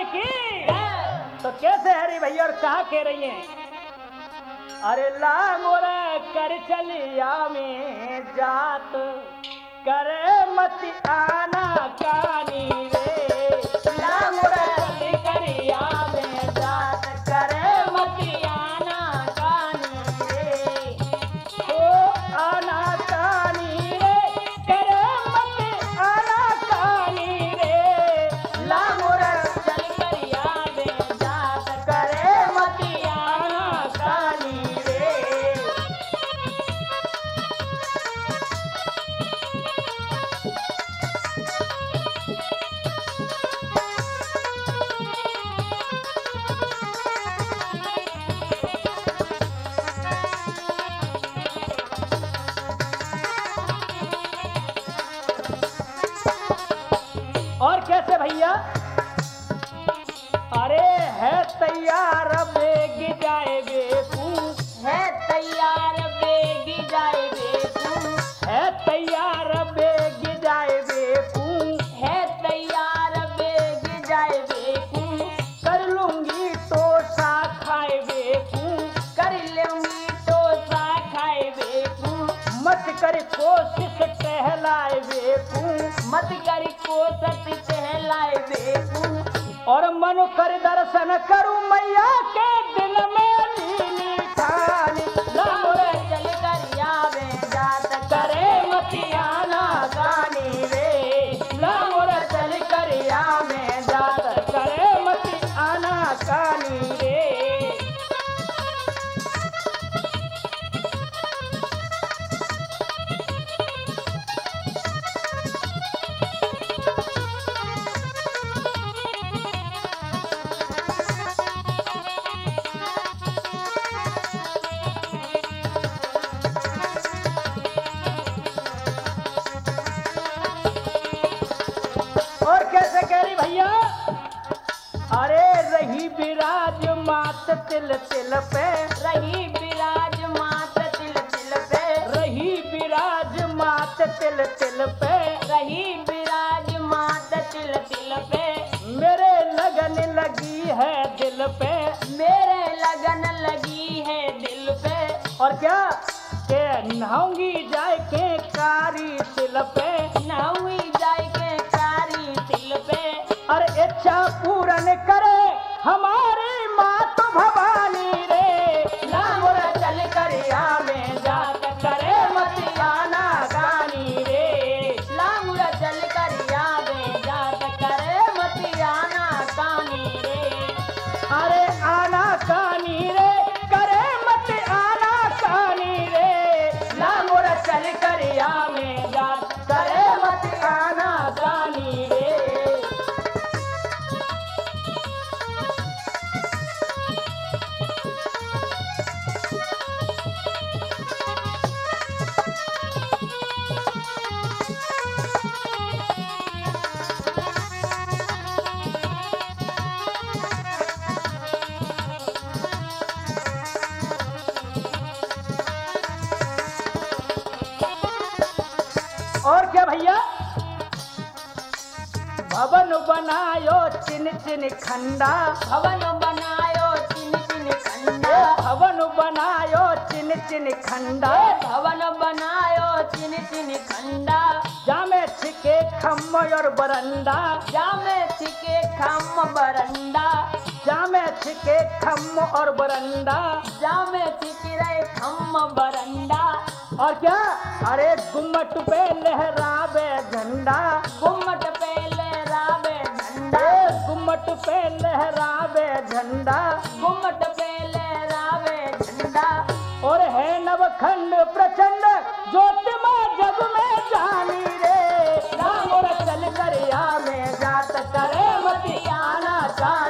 की। तो कैसे हरी भैया और कहाँ कह रही हैं? अरे लांगोर कर चलिया में जात करे मत आना कानी रे। लांगोर चली करिया में जात करे मत आना कानी रे। ओ आना कानी रे करे मत आना कानी रे। लांगोर चली करिया में जात करे मत आना कानी रे। और कैसे भैया? अरे है तैयार बेग जाए बेकूफ, है तैयार बेगी जाए बेकूफ, है तैयार बेग जाए बेकूफ। है तैयार बेगी जाए बेकूफ, कर लूंगी तो सा खाए बेकूफ। कर लूंगी तो सा खाए बेकूफ, मत कर कोशिश टहलाए बेकूफ। मत कर कोशिश टहलाए बेकूफ। और मनु कर दर्शन करूं मैया के दिन में नीली ठानी। लांगोर चल करिया में जात करे मतियाना गानी रे। लांगोर चल करिया में जात करे मतियाना गानी रे। और कैसे कह रही भैया? अरे रही विराज मात तिल तिल पे। रही विराज मात तिल तिल पे, रही विराज मात तिल तिल पे। रही विराज मात तिल तिल पे, मेरे लगन लगी है दिल पे। मेरे लगन लगी है दिल पे। और क्या के नहाऊंगी जाए के कारी तिल पे। नावी जाए के कारी तिल पे, और इच्छा पूरन करे हमारी मात भवानी रे। लांगोर चल करिया में जात करे मतियाना गानी रे। लांगुर चल करिया में जात करे मतियाना कानी रे। अरे आना कानी रे करे मत आना कानी रे। लांगोर चल करिया में जात करे मत आना कानी रे। और क्या भैया? भवन बनायो चिन चिन खंडा। भवन बनायो चिन चिन खंडा, भवन बनायो चिन चिन खंडा। भवन बनायो चिन चिन खंडा, जामे छिके खम्म और बरंडा। जामे छिके खम बरंडा, जामे छिके खम्म और बरंडा। जामे छिके खम बरंडा। और क्या? अरे गुम्मट पे लहरावे झंडा। गुम्मट पे लहरावे झंडा, गुम्मट पे लहरावे झंडा। गुम्मट पे लहरावे झंडा। और है नवखंड प्रचंड ज्योतिमा जग में जानी रे। लांगोर चल करिया में जात करे मतियाना जानी।